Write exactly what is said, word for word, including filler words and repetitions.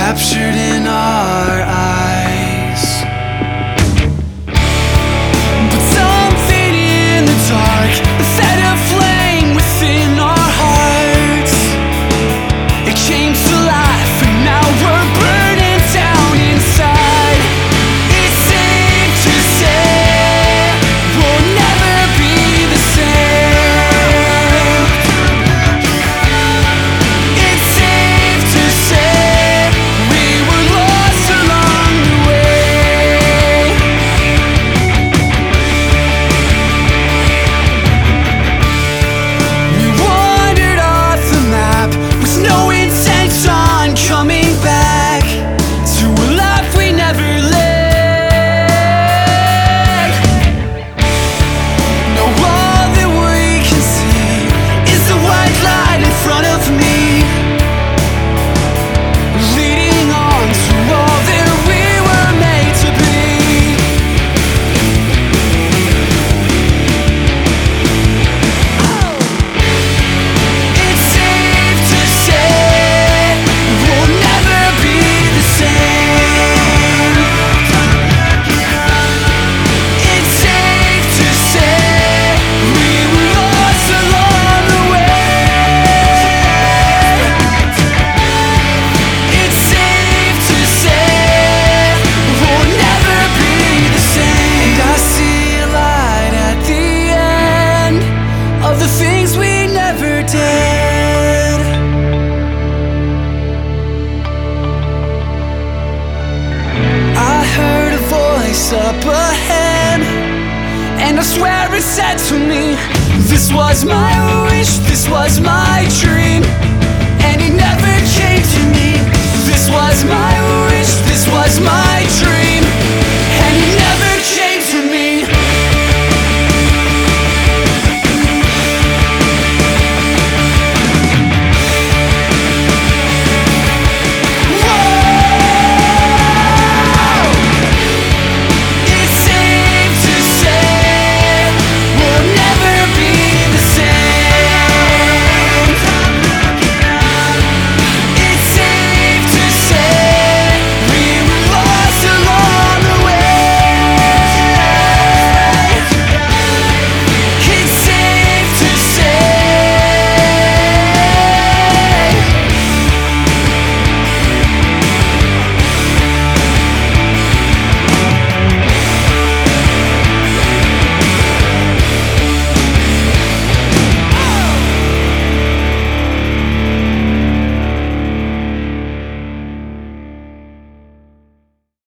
captured in our eyes. But something in the dark set a flame within our hearts. It came to life and now we're burning down inside. It's safe to say we'll never be the same. It's safe to say we were lost along the way. We wandered off the map with no intent on coming back to a life we never led. Now all that we can see is the white light in front of me, leading on to all that we were made to be. It's safe to say we'll never be the same. It's safe to say we were lost along the way. It's safe to say we'll never be the same. And I see a light at the end of the things we never did. I heard a voice up ahead, and I swear it said to me, this was my wish, this was my dream, and it never came to me. This was my wish, this was my dream,